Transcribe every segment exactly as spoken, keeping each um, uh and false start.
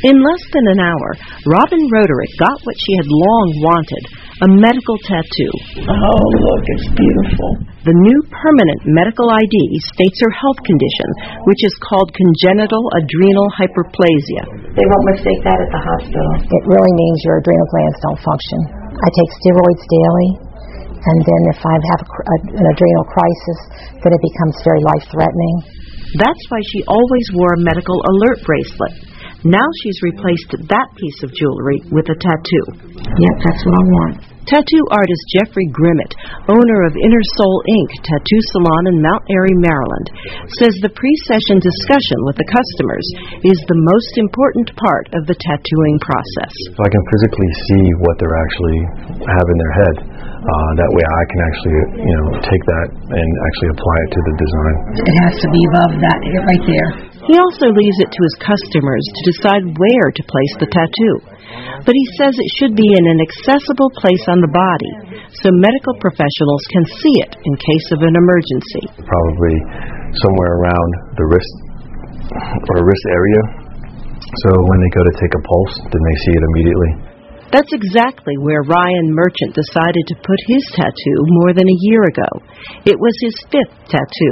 In less than an hour, Robin Roderick got what she had long wanted, a medical tattoo. Oh, look, it's beautiful. The new permanent medical I D states her health condition, which is called congenital adrenal hyperplasia. They won't mistake that at the hospital. It really means your adrenal glands don't function. I take steroids daily, and then if I have a, a, an adrenal crisis, then it becomes very life-threatening. That's why she always wore a medical alert bracelet. Now she's replaced that piece of jewelry with a tattoo. Yep, that's what I want. Tattoo artist Jeffrey Grimmett, owner of Inner Soul Incorporated Tattoo Salon in Mount Airy, Maryland, says the pre-session discussion with the customers is the most important part of the tattooing process. So I can physically see what they're actually have in their head. Uh, that way I can actually, you know, take that and actually apply it to the design. It has to be above that right there. He also leaves it to his customers to decide where to place the tattoo. But he says it should be in an accessible place on the body so medical professionals can see it in case of an emergency. Probably somewhere around the wrist or wrist area. So when they go to take a pulse, then they see it immediately. That's exactly where Ryan Merchant decided to put his tattoo more than a year ago. It was his fifth tattoo.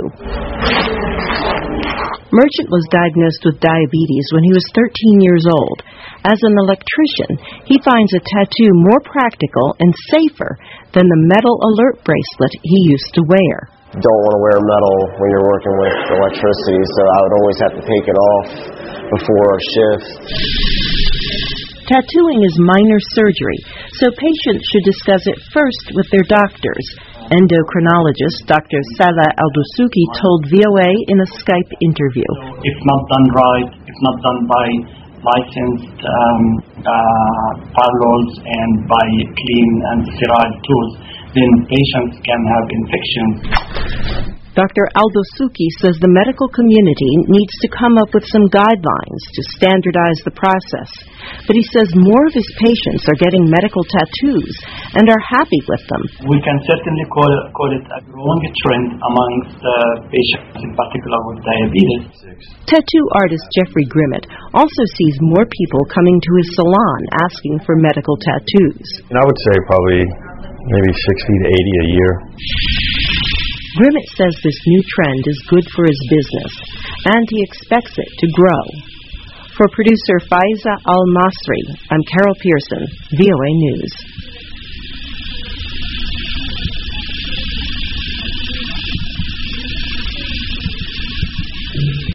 Merchant was diagnosed with diabetes when he was thirteen years old. As an electrician, he finds a tattoo more practical and safer than the metal alert bracelet he used to wear. You don't want to wear metal when you're working with electricity, so I would always have to take it off before a shift. Tattooing is minor surgery, so patients should discuss it first with their doctors. Endocrinologist Doctor Salah Al-Dosuki told V O A in a Skype interview. If not done right, if not done by licensed um, uh, parlors and by clean and sterile tools, then patients can have infections. Doctor Al-Dosuki says the medical community needs to come up with some guidelines to standardize the process. But he says more of his patients are getting medical tattoos and are happy with them. We can certainly call it, call it a growing trend amongst uh, patients, in particular with diabetes. Tattoo artist Jeffrey Grimmett also sees more people coming to his salon asking for medical tattoos. And I would say probably maybe sixty to eighty a year. Grimmett says this new trend is good for his business, and he expects it to grow. For producer Faiza Al-Masri, I'm Carol Pearson, V O A News.